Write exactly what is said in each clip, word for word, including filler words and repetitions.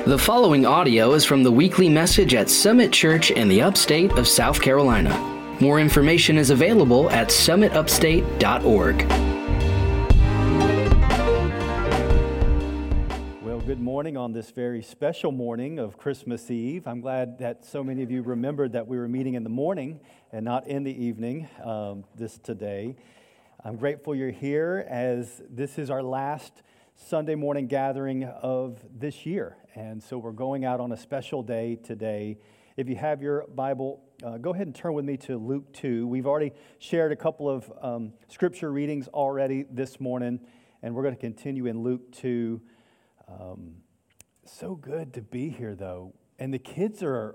The following audio is from the weekly message at Summit Church in the upstate of South Carolina. More information is available at summit upstate dot org. Well, good morning on this very special morning of Christmas Eve. I'm glad that so many of you remembered that we were meeting in the morning and not in the evening um, this today. I'm grateful you're here as this is our last Sunday morning gathering of this year. And so we're going out on a special day today. If you have your Bible, uh, go ahead and turn with me to Luke two. We've already shared a couple of um, scripture readings already this morning, and we're going to continue in Luke two. Um, so good to be here, though. And the kids are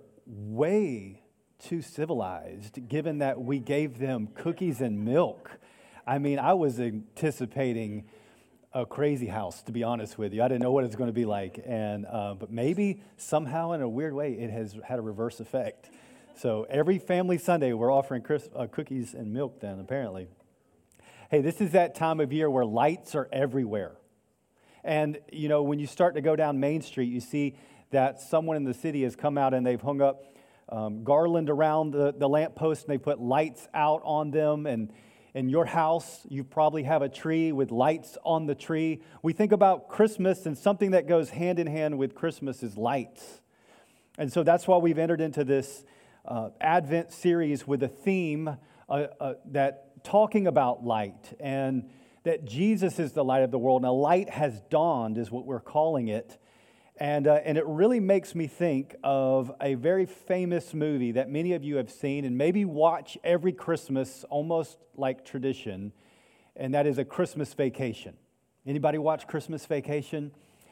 way too civilized, given that we gave them cookies and milk. I mean, I was anticipating a crazy house, to be honest with you. I didn't know what it was going to be like, and uh, but maybe somehow in a weird way it has had a reverse effect. So every family Sunday we're offering Chris, uh, cookies and milk then, apparently. Hey, this is that time of year where lights are everywhere. And, you know, when you start to go down Main Street, you see that someone in the city has come out and they've hung up um, garland around the, the lamppost, and they put lights out on them. And in your house, you probably have a tree with lights on the tree. We think about Christmas, and something that goes hand in hand with Christmas is lights. And so that's why we've entered into this uh, Advent series with a theme uh, uh, that talking about light, and that Jesus is the light of the world. Now, light has dawned is what we're calling it. And, uh, and it really makes me think of a very famous movie that many of you have seen and maybe watch every Christmas, almost like tradition, and that is A Christmas Vacation. Anybody watch Christmas Vacation?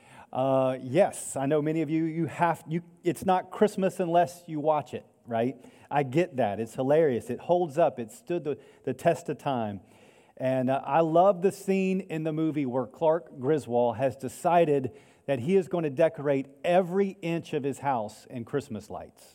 Uh, yes, I know many of you, you have, you. It's not Christmas unless you watch it, right? I get that. It's hilarious. It holds up. It stood the, the test of time. And uh, I love the scene in the movie where Clark Griswold has decided that he is going to decorate every inch of his house in Christmas lights.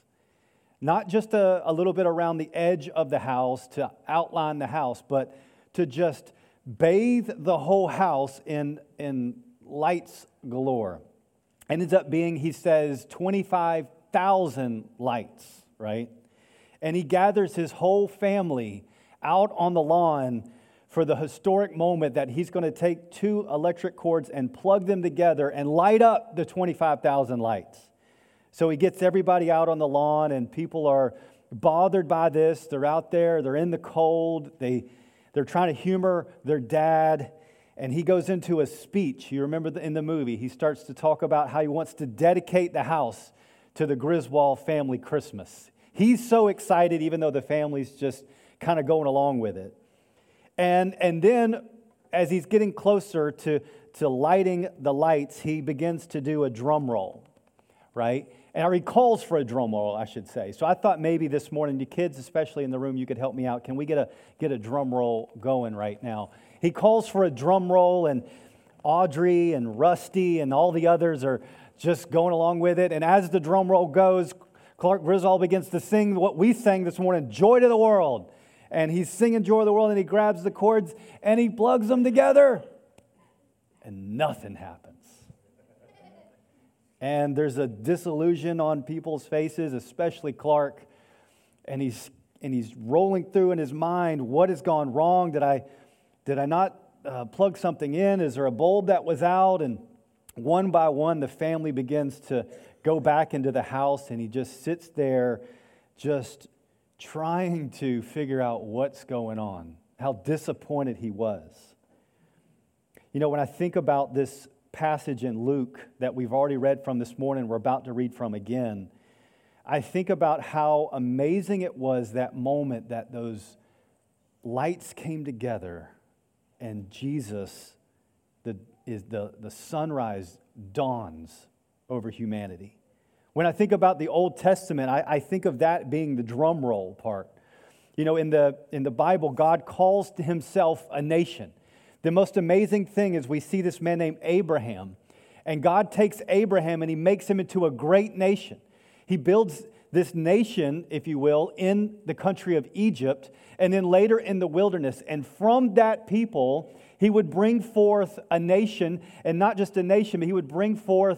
Not just a, a little bit around the edge of the house to outline the house, but to just bathe the whole house in, in lights galore. And ends up being, he says, twenty-five thousand lights, right? And he gathers his whole family out on the lawn for the historic moment that he's going to take two electric cords and plug them together and light up the twenty-five thousand lights. So he gets everybody out on the lawn, and people are bothered by this. They're out there, they're in the cold, they, they're trying to humor their dad, and he goes into a speech. You remember in the movie, he starts to talk about how he wants to dedicate the house to the Griswold family Christmas. He's so excited, even though the family's just kind of going along with it. And and then, as he's getting closer to, to lighting the lights, he begins to do a drum roll, right? And he calls for a drum roll, I should say. So I thought maybe this morning, you kids, especially in the room, you could help me out. Can we get a get a drum roll going right now? He calls for a drum roll, and Audrey and Rusty and all the others are just going along with it. And as the drum roll goes, Clark Griswold begins to sing what we sang this morning, Joy to the World. And he's singing Joy of the World, and he grabs the chords, and he plugs them together, and nothing happens. And there's a disillusion on people's faces, especially Clark, and he's and he's rolling through in his mind, what has gone wrong? Did I, did I not uh, plug something in? Is there a bulb that was out? And one by one, the family begins to go back into the house, and he just sits there just trying to figure out what's going on, how disappointed he was. You know, when I think about this passage in Luke that we've already read from this morning, we're about to read from again, I think about how amazing it was that moment that those lights came together and Jesus, the, is the, the sunrise dawns over humanity. When I think about the Old Testament, I, I think of that being the drum roll part. You know, in the in the Bible, God calls to himself a nation. The most amazing thing is we see this man named Abraham, and God takes Abraham and he makes him into a great nation. He builds this nation, if you will, in the country of Egypt, and then later in the wilderness. And from that people, he would bring forth a nation, and not just a nation, but he would bring forth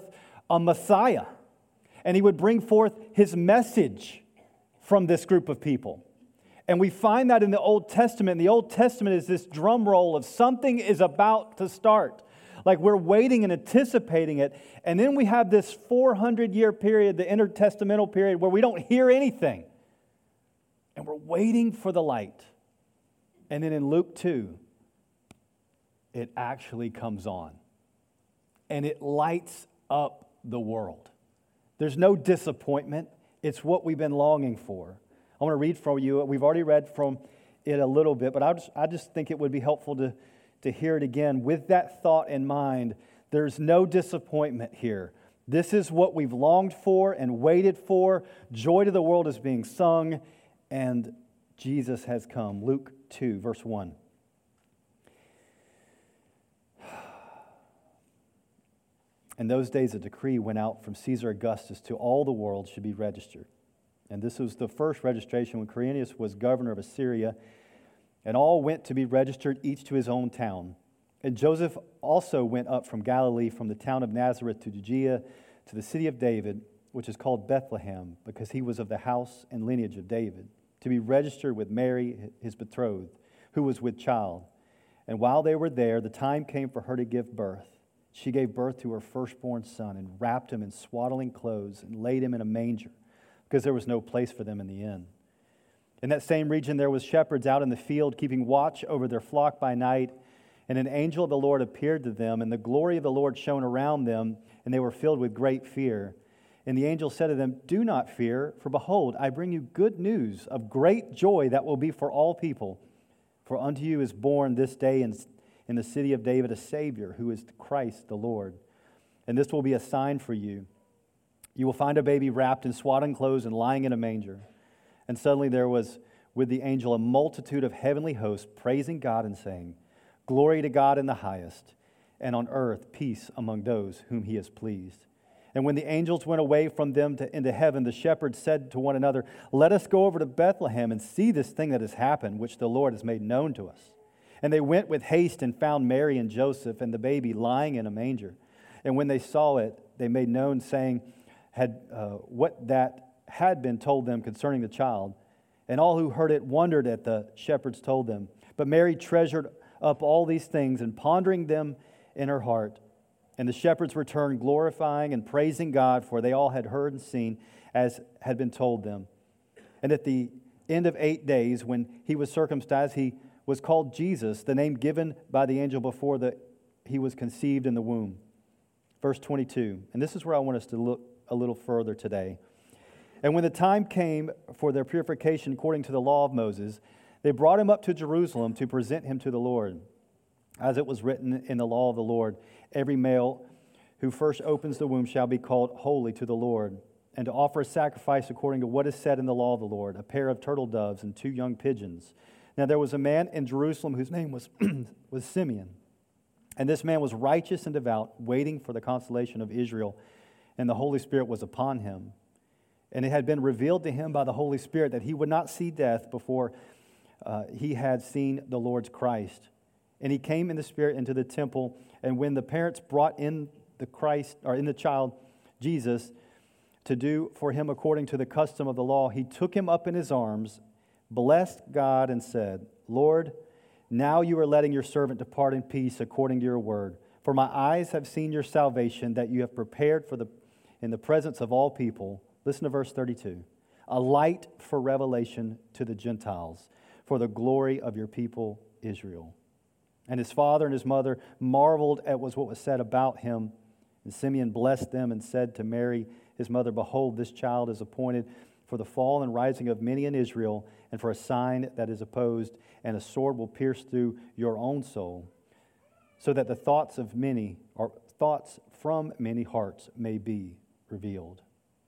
a Messiah. And he would bring forth his message from this group of people. And we find that in the Old Testament. The Old Testament is this drum roll of something is about to start. Like we're waiting and anticipating it. And then we have this four hundred year period, the intertestamental period, where we don't hear anything. And we're waiting for the light. And then in Luke two, it actually comes on. And it lights up the world. There's no disappointment. It's what we've been longing for. I want to read from you. We've already read from it a little bit, but I just, I just think it would be helpful to, to hear it again. With that thought in mind, there's no disappointment here. This is what we've longed for and waited for. Joy to the world is being sung, and Jesus has come. Luke two, verse one. In those days, a decree went out from Caesar Augustus to all the world should be registered. And this was the first registration when Quirinius was governor of Assyria, and all went to be registered, each to his own town. And Joseph also went up from Galilee, from the town of Nazareth to Judea, to the city of David, which is called Bethlehem, because he was of the house and lineage of David, to be registered with Mary, his betrothed, who was with child. And while they were there, the time came for her to give birth. She gave birth to her firstborn son and wrapped him in swaddling clothes and laid him in a manger, because there was no place for them in the inn. In that same region there was shepherds out in the field, keeping watch over their flock by night. And an angel of the Lord appeared to them, and the glory of the Lord shone around them, and they were filled with great fear. And the angel said to them, "Do not fear, for behold, I bring you good news of great joy that will be for all people. For unto you is born this day in, in the city of David a Savior, who is Christ the Lord. And this will be a sign for you. You will find a baby wrapped in swaddling clothes and lying in a manger." And suddenly there was with the angel a multitude of heavenly hosts, praising God and saying, "Glory to God in the highest, and on earth peace among those whom he has pleased." And when the angels went away from them to, into heaven, the shepherds said to one another, "Let us go over to Bethlehem and see this thing that has happened, which the Lord has made known to us." And they went with haste and found Mary and Joseph and the baby lying in a manger. And when they saw it, they made known, saying, had uh, what that had been told them concerning the child. And all who heard it wondered at the shepherds told them. But Mary treasured up all these things and pondering them in her heart. And the shepherds returned, glorifying and praising God, for they all had heard and seen as had been told them. And at the end of eight days, when he was circumcised, he was called Jesus, the name given by the angel before the, he was conceived in the womb. Verse twenty-two, and this is where I want us to look a little further today. And when the time came for their purification according to the law of Moses, they brought him up to Jerusalem to present him to the Lord. As it was written in the law of the Lord, every male who first opens the womb shall be called holy to the Lord, and to offer a sacrifice according to what is said in the law of the Lord, a pair of turtle doves and two young pigeons. Now there was a man in Jerusalem whose name was, was Simeon. And this man was righteous and devout, waiting for the consolation of Israel, and the Holy Spirit was upon him. And it had been revealed to him by the Holy Spirit that he would not see death before uh, he had seen the Lord's Christ. And he came in the Spirit into the temple, and when the parents brought in the Christ, or in the child, Jesus, to do for him according to the custom of the law, he took him up in his arms, blessed God, and said, "Lord, now you are letting your servant depart in peace according to your word. For my eyes have seen your salvation that you have prepared for the in the presence of all people." Listen to verse thirty-two. "A light for revelation to the Gentiles, for the glory of your people Israel." And his father and his mother marveled at what was said about him. And Simeon blessed them and said to Mary, his mother, "Behold, this child is appointed for the fall and rising of many in Israel, and for a sign that is opposed, and a sword will pierce through your own soul, so that the thoughts of many, or thoughts from many hearts may be revealed."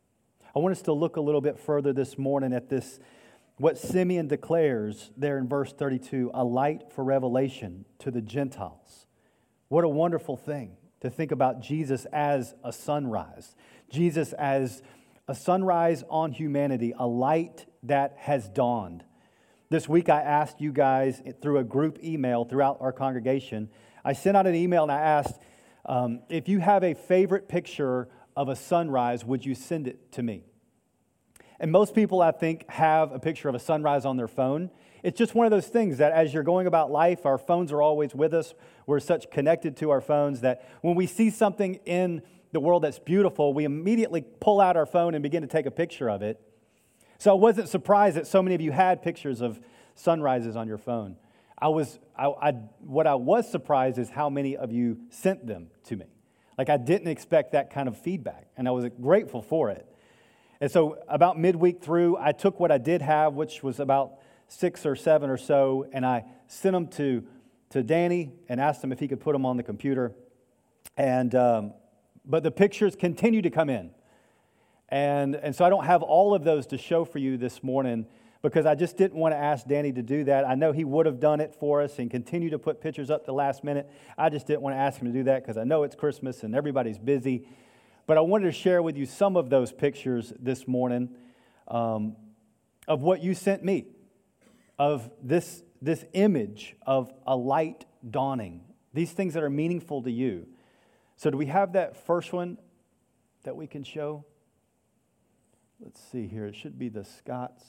I want us to look a little bit further this morning at this, what Simeon declares there in verse thirty-two, a light for revelation to the Gentiles. What a wonderful thing to think about Jesus as a sunrise. Jesus as a sunrise on humanity, a light that has dawned. This week I asked you guys through a group email throughout our congregation, I sent out an email and I asked um, if you have a favorite picture of a sunrise, would you send it to me? And most people, I think, have a picture of a sunrise on their phone. It's just one of those things that as you're going about life, our phones are always with us. We're such connected to our phones that when we see something in the world that's beautiful, we immediately pull out our phone and begin to take a picture of it. So I wasn't surprised that so many of you had pictures of sunrises on your phone. I was, I, I, what I was surprised is how many of you sent them to me. Like I didn't expect that kind of feedback, and I was grateful for it. And so about midweek through, I took what I did have, which was about six or seven or so, and I sent them to, to Danny and asked him if he could put them on the computer. And um, but the pictures continue to come in. And, and so I don't have all of those to show for you this morning because I just didn't want to ask Danny to do that. I know he would have done it for us and continue to put pictures up the last minute. I just didn't want to ask him to do that because I know it's Christmas and everybody's busy. But I wanted to share with you some of those pictures this morning um, of what you sent me, of this, this image of a light dawning, these things that are meaningful to you. So do we have that first one that we can show? Let's see here. It should be the Scots.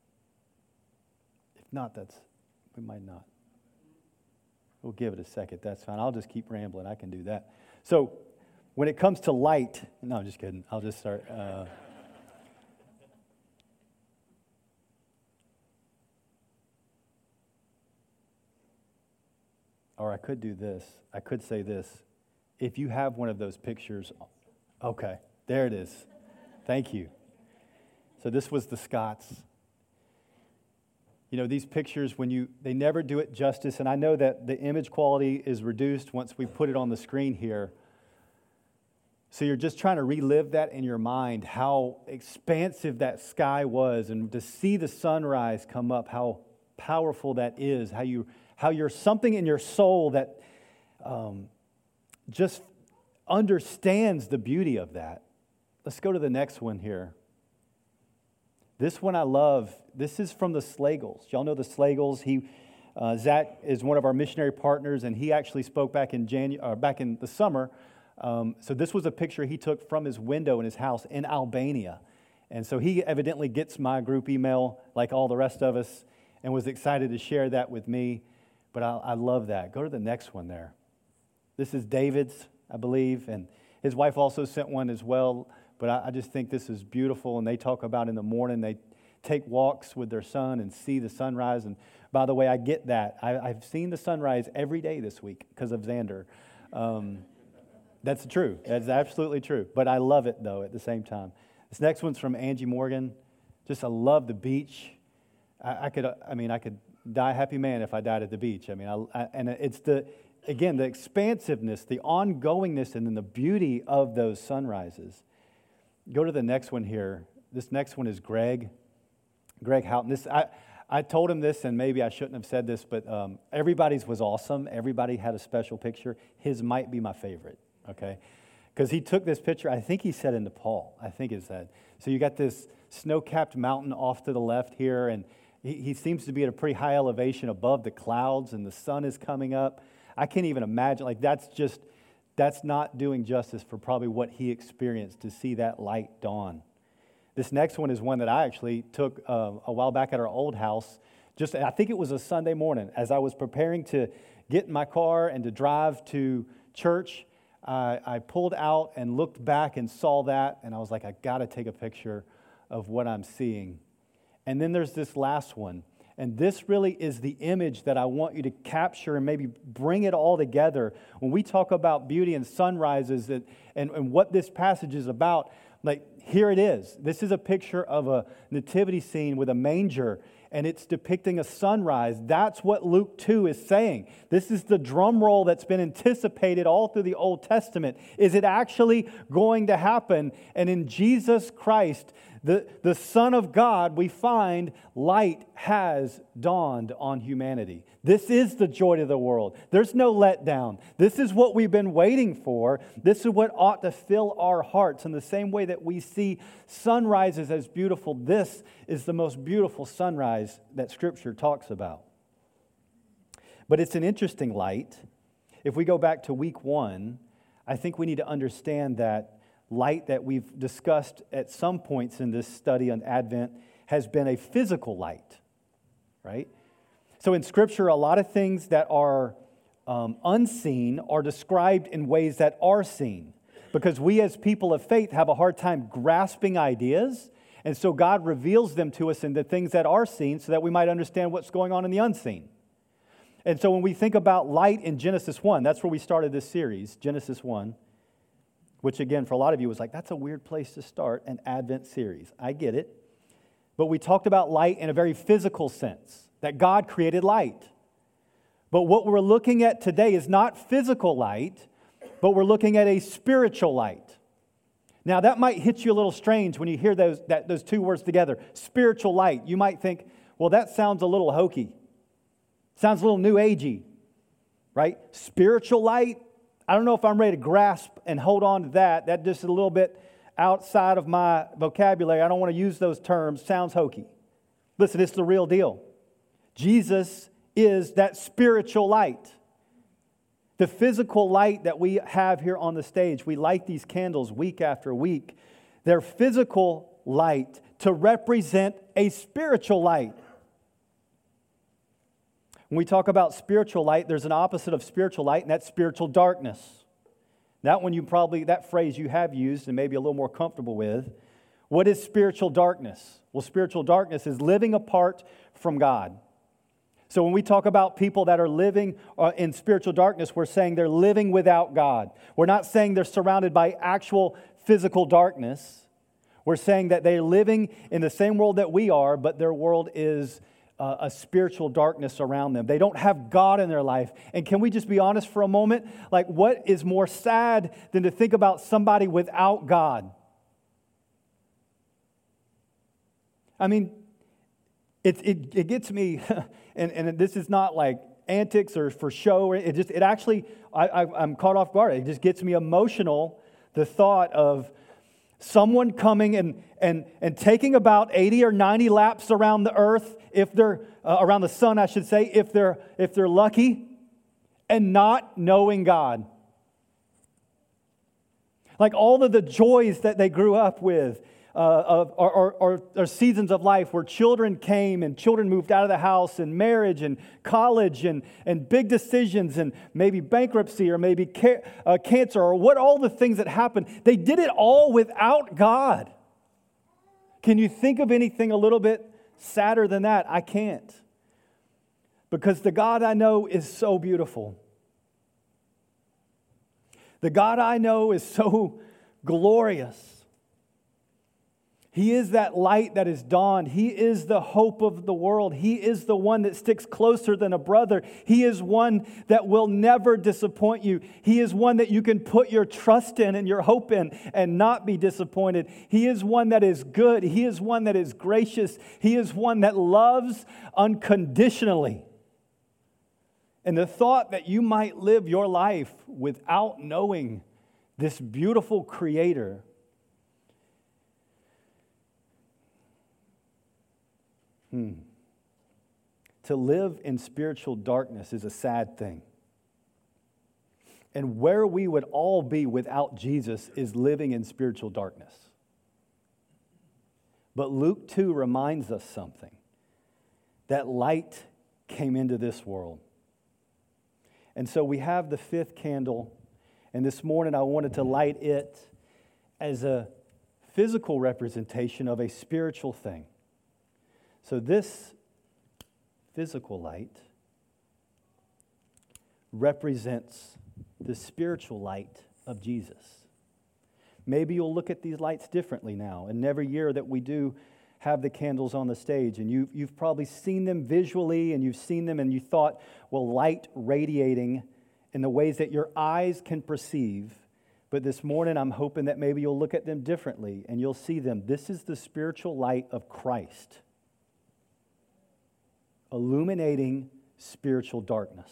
If not, that's, we might not. We'll give it a second. That's fine. I'll just keep rambling. I can do that. So when it comes to light, no, I'm just kidding. I'll just start. Uh, or I could do this. I could say this. If you have one of those pictures, okay, there it is. Thank you. So this was the Scots. You know, these pictures, when you, they never do it justice, and I know that the image quality is reduced once we put it on the screen here. So you're just trying to relive that in your mind, how expansive that sky was, and to see the sunrise come up, how powerful that is, how, you, how you're something in your soul that um, just understands the beauty of that. Let's go to the next one here. This one I love. This is from the Slagles. Y'all know the Slagles. He, uh, Zach is one of our missionary partners, and he actually spoke back in Janu- or back in the summer. Um, so this was a picture he took from his window in his house in Albania. And so he evidently gets my group email like all the rest of us and was excited to share that with me. But I, I love that. Go to the next one there. This is David's, I believe, and his wife also sent one as well. But I, I just think this is beautiful, and they talk about in the morning, they take walks with their son and see the sunrise. And by the way, I get that. I, I've seen the sunrise every day this week because of Xander. Um, that's true. That's absolutely true. But I love it, though, at the same time. This next one's from Angie Morgan. Just I love the beach. I, I could, I mean, I could die a happy man if I died at the beach. I mean, I, I, and it's the, again, the expansiveness, the ongoingness, and then the beauty of those sunrises. Go to the next one here. This next one is Greg. Greg Houghton. This I, I told him this, and maybe I shouldn't have said this, but um, everybody's was awesome. Everybody had a special picture. His might be my favorite, okay? Because he took this picture, I think he said in Nepal. I think it said. So you got this snow-capped mountain off to the left here, and he, he seems to be at a pretty high elevation above the clouds, and the sun is coming up. I can't even imagine. Like, that's just... That's not doing justice for probably what he experienced to see that light dawn. This next one is one that I actually took uh, a while back at our old house. Just, I think it was a Sunday morning. As I was preparing to get in my car and to drive to church, uh, I pulled out and looked back and saw that, and I was like, I got to take a picture of what I'm seeing. And then there's this last one. And this really is the image that I want you to capture and maybe bring it all together. When we talk about beauty and sunrises that, and, and what this passage is about, like here it is. This is a picture of a nativity scene with a manger, and it's depicting a sunrise. That's what Luke two is saying. This is the drum roll that's been anticipated all through the Old Testament. Is it actually going to happen? And in Jesus Christ, The, the Son of God, we find light has dawned on humanity. This is the joy of the world. There's no letdown. This is what we've been waiting for. This is what ought to fill our hearts. In the same way that we see sunrises as beautiful, this is the most beautiful sunrise that Scripture talks about. But it's an interesting light. If we go back to week one, I think we need to understand that light that we've discussed at some points in this study on Advent has been a physical light, right? So in Scripture, a lot of things that are um, unseen are described in ways that are seen, because we as people of faith have a hard time grasping ideas, and so God reveals them to us in the things that are seen so that we might understand what's going on in the unseen. And so when we think about light in Genesis one, that's where we started this series, Genesis one, which again, for a lot of you was like, that's a weird place to start an Advent series. I get it. But we talked about light in a very physical sense, that God created light. But what we're looking at today is not physical light, but we're looking at a spiritual light. Now, that might hit you a little strange when you hear those, that, those two words together, spiritual light. You might think, well, that sounds a little hokey. Sounds a little new agey, right? Spiritual light? I don't know if I'm ready to grasp and hold on to that. That just is a little bit outside of my vocabulary. I don't want to use those terms. Sounds hokey. Listen, it's the real deal. Jesus is that spiritual light. The physical light that we have here on the stage, we light these candles week after week. They're physical light to represent a spiritual light. When we talk about spiritual light, there's an opposite of spiritual light, and that's spiritual darkness. That one you probably, that phrase you have used and maybe a little more comfortable with. What is spiritual darkness? Well, spiritual darkness is living apart from God. So when we talk about people that are living in spiritual darkness, we're saying they're living without God. We're not saying they're surrounded by actual physical darkness. We're saying that they're living in the same world that we are, but their world is uh, a spiritual darkness around them. They don't have God in their life. And can we just be honest for a moment? Like, what is more sad than to think about somebody without God? I mean, it it, it gets me, and, and this is not like antics or for show. It just it actually I, I I'm caught off guard. It just gets me emotional. The thought of someone coming and and and taking about eighty or ninety laps around the earth, if they're uh, around the sun, I should say, if they're if they're lucky, and not knowing God. Like all of the joys that they grew up with. Uh, of, or, or, or, or seasons of life where children came and children moved out of the house, and marriage and college and, and big decisions and maybe bankruptcy or maybe ca- uh, cancer or what all the things that happened. They did it all without God. Can you think of anything a little bit sadder than that? I can't. Because the God I know is so beautiful. The God I know is so glorious. He is that light that is dawned. He is the hope of the world. He is the one that sticks closer than a brother. He is one that will never disappoint you. He is one that you can put your trust in and your hope in and not be disappointed. He is one that is good. He is one that is gracious. He is one that loves unconditionally. And the thought that you might live your life without knowing this beautiful Creator, Hmm. To live in spiritual darkness is a sad thing. And where we would all be without Jesus is living in spiritual darkness. But Luke two reminds us something. That light came into this world. And so we have the fifth candle, and this morning I wanted to light it as a physical representation of a spiritual thing. So this physical light represents the spiritual light of Jesus. Maybe you'll look at these lights differently now. And every year that we do have the candles on the stage, and you, you've probably seen them visually, and you've seen them and you thought, well, light radiating in the ways that your eyes can perceive. But this morning I'm hoping that maybe you'll look at them differently and you'll see them. This is the spiritual light of Christ, illuminating spiritual darkness.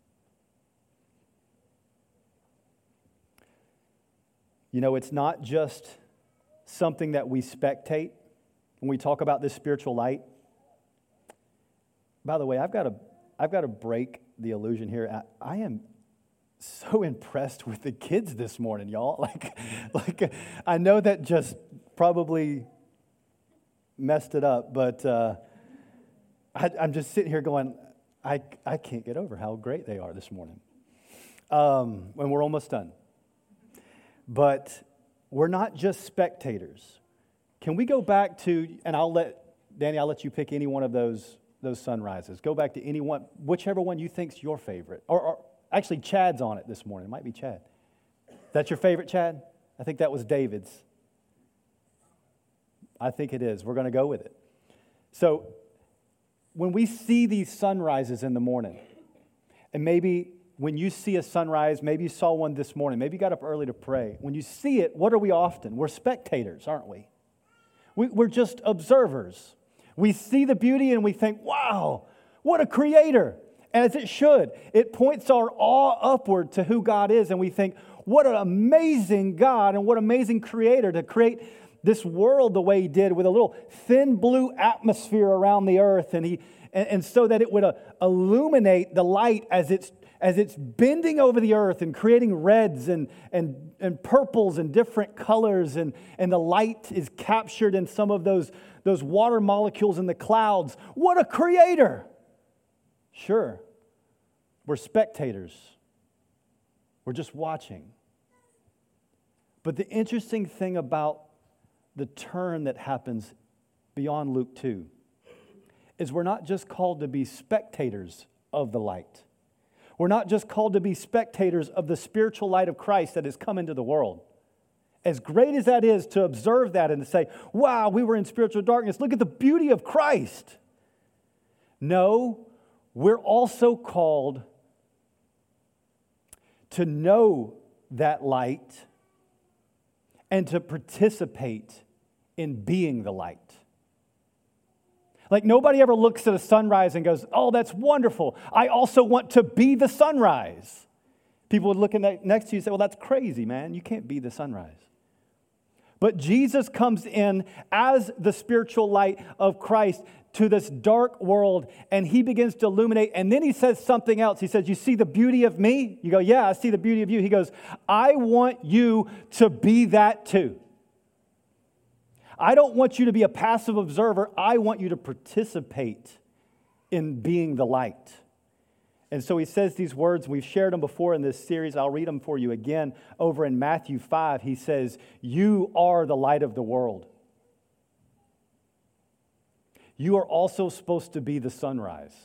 You know, it's not just something that we spectate when we talk about this spiritual light. By the way, I've got to I've got to break the illusion here. I, I am so impressed with the kids this morning, y'all. Like, like I know that just probably messed it up, but uh, I, I'm just sitting here going, I, I can't get over how great they are this morning. Um, and we're almost done. But we're not just spectators. Can we go back to, and I'll let, Danny, I'll let you pick any one of those, those sunrises. Go back to any one, whichever one you think's your favorite. Or, or actually, Chad's on it this morning. It might be Chad. That's your favorite, Chad? I think that was David's. I think it is. We're going to go with it. So, when we see these sunrises in the morning, and maybe when you see a sunrise, maybe you saw one this morning, maybe you got up early to pray. When you see it, what are we often? We're spectators, aren't we? we we're just observers. We see the beauty and we think, wow, what a creator. And as it should, it points our awe upward to who God is, and we think, what an amazing God and what amazing creator to create this world the way he did, with a little thin blue atmosphere around the earth, and he and, and so that it would uh, illuminate the light as it's as it's bending over the earth and creating reds and and and purples and different colors, and and the light is captured in some of those those water molecules in the clouds. What a creator! Sure, we're spectators. We're just watching. But the interesting thing about the turn that happens beyond Luke two is we're not just called to be spectators of the light. We're not just called to be spectators of the spiritual light of Christ that has come into the world. As great as that is to observe that and to say, wow, we were in spiritual darkness. Look at the beauty of Christ. No, we're also called to know that light and to participate in being the light. Like, nobody ever looks at a sunrise and goes, oh, that's wonderful. I also want to be the sunrise. People would look at next to you and say, well, that's crazy, man. You can't be the sunrise. But Jesus comes in as the spiritual light of Christ to this dark world, and he begins to illuminate, and then he says something else. He says, you see the beauty of me? You go, yeah, I see the beauty of you. He goes, I want you to be that too. I don't want you to be a passive observer. I want you to participate in being the light. And so he says these words. We've shared them before in this series. I'll read them for you again. Over in Matthew five, he says, you are the light of the world. You are also supposed to be the sunrise.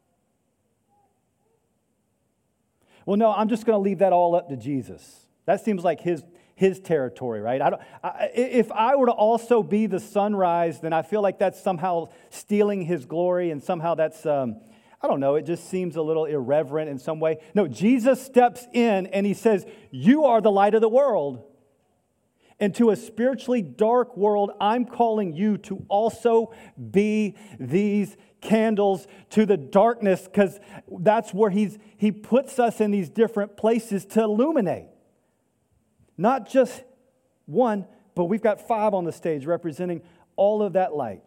Well, no, I'm just going to leave that all up to Jesus. That seems like his his territory, right? I don't, I, if I were to also be the sunrise, then I feel like that's somehow stealing his glory, and somehow that's, um, I don't know, it just seems a little irreverent in some way. No, Jesus steps in and he says, you are the light of the world. And to a spiritually dark world, I'm calling you to also be these candles to the darkness, because that's where he's he puts us in these different places to illuminate. Not just one, but we've got five on the stage representing all of that light.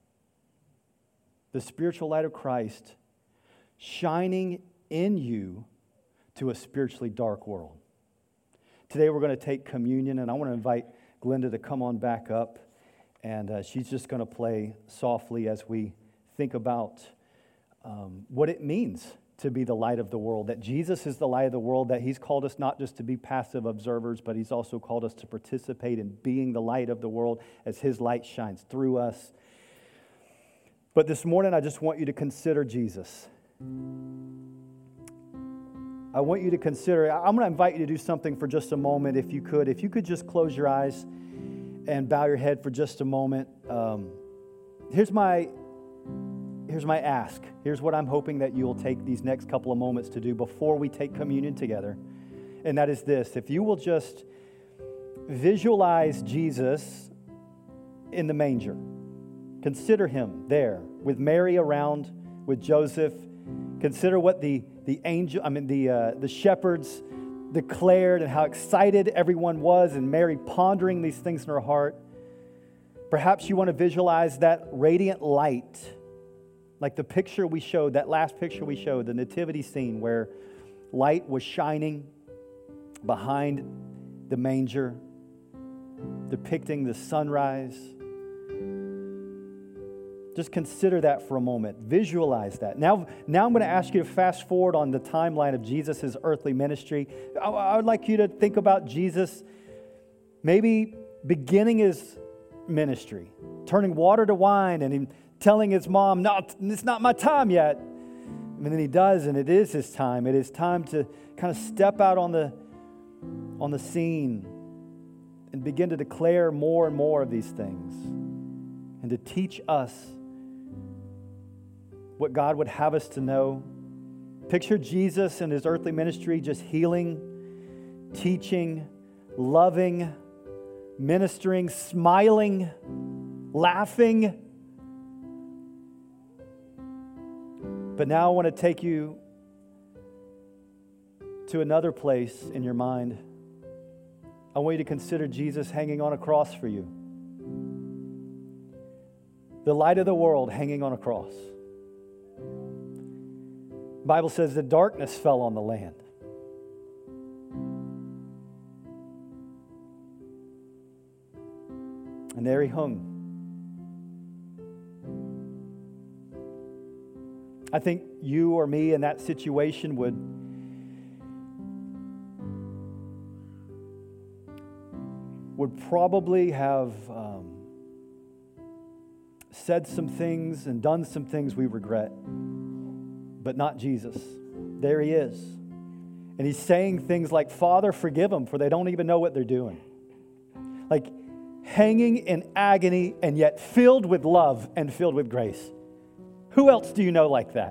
The spiritual light of Christ shining in you to a spiritually dark world. Today we're going to take communion, and I want to invite Glenda to come on back up, and uh, she's just going to play softly as we think about um, what it means to be the light of the world, that Jesus is the light of the world, that he's called us not just to be passive observers, but he's also called us to participate in being the light of the world as his light shines through us. But this morning, I just want you to consider Jesus. I want you to consider, I'm going to invite you to do something for just a moment, if you could. If you could just close your eyes and bow your head for just a moment. Um, here's my here's my ask. Here's what I'm hoping that you'll take these next couple of moments to do before we take communion together. And that is this. If you will just visualize Jesus in the manger. Consider him there with Mary around, with Joseph. Consider what the the angel, I mean the uh, the shepherds declared and how excited everyone was, and Mary pondering these things in her heart. Perhaps you want to visualize that radiant light, like the picture we showed, that last picture we showed, the nativity scene where light was shining behind the manger, depicting the sunrise. Just consider that for a moment. Visualize that. Now, now I'm going to ask you to fast forward on the timeline of Jesus' earthly ministry. I, I would like you to think about Jesus maybe beginning his ministry, turning water to wine, and him telling his mom, "No, it's not my time yet." And then he does, and it is his time. It is time to kind of step out on the on the scene and begin to declare more and more of these things and to teach us what God would have us to know. Picture Jesus and his earthly ministry just healing, teaching, loving, ministering, smiling, laughing. But now I want to take you to another place in your mind. I want you to consider Jesus hanging on a cross for you. The light of the world hanging on a cross. The Bible says the darkness fell on the land. And there he hung. I think you or me in that situation would would probably have um, said some things and done some things we regret, but not Jesus. There he is. And he's saying things like, "Father, forgive them, for they don't even know what they're doing." Like hanging in agony and yet filled with love and filled with grace. Who else do you know like that?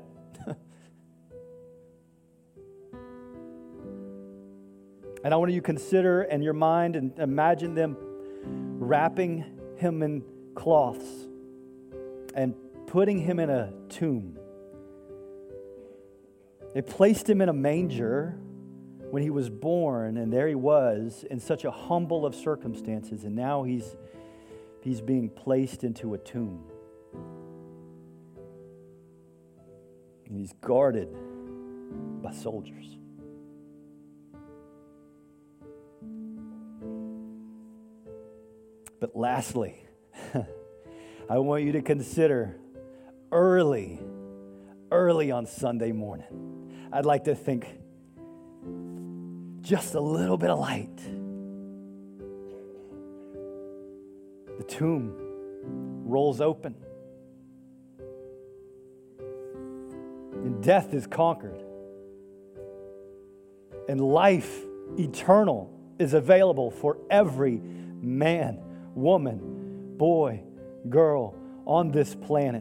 And I want you to consider in your mind and imagine them wrapping him in cloths and putting him in a tomb. They placed him in a manger when he was born, and there he was in such a humble of circumstances, and now he's he's being placed into a tomb. And he's guarded by soldiers. But lastly, I want you to consider early, early on Sunday morning, I'd like to think just a little bit of light. The tomb rolls open. And death is conquered. And life eternal is available for every man, woman, boy, girl on this planet.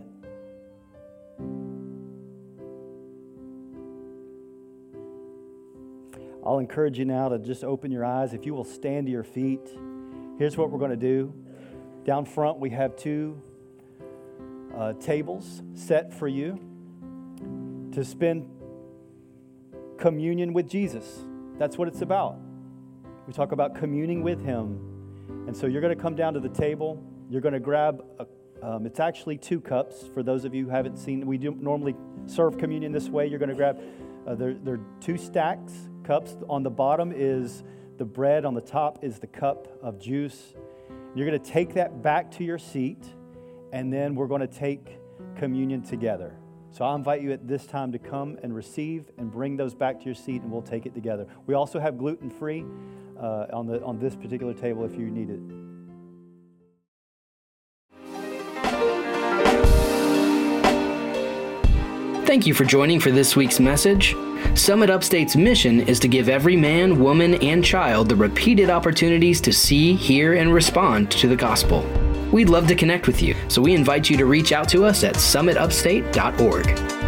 I'll encourage you now to just open your eyes. If you will stand to your feet, here's what we're going to do. Down front, we have two uh, tables set for you to spend communion with Jesus. That's what it's about. We talk about communing with Him. And so you're going to come down to the table. You're going to grab, a, um, it's actually two cups. For those of you who haven't seen, we do normally serve communion this way. You're going to grab, uh, there, there are two stacks, cups. On the bottom is the bread. On the top is the cup of juice. You're going to take that back to your seat, and then we're going to take communion together. So I'll invite you at this time to come and receive and bring those back to your seat, and we'll take it together. We also have gluten-free uh, on the on this particular table if you need it. Thank you for joining for this week's message. Summit Upstate's mission is to give every man, woman, and child the repeated opportunities to see, hear, and respond to the gospel. We'd love to connect with you, so we invite you to reach out to us at summit upstate dot org.